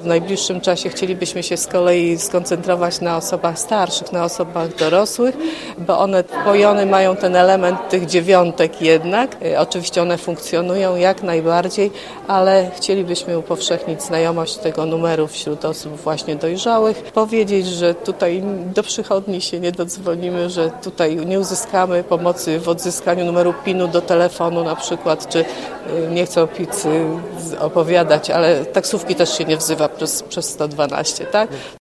W najbliższym czasie chcielibyśmy się z kolei skoncentrować na osobach starszych, na osobach dorosłych, bo one wpojone mają ten element tych dziewiątek jednak. Oczywiście one funkcjonują jak najbardziej, ale chcielibyśmy upowszechnić znajomość tego numeru wśród osób właśnie dojrzałych. Powiedzieć, że tutaj do przychodni się nie dodzwonimy, że tutaj nie uzyskamy pomocy w odzyskaniu numeru PIN-u do telefonu na przykład, czy nie chcę o pizzy opowiadać, ale taksówki też się nie wzywa przez 112, tak?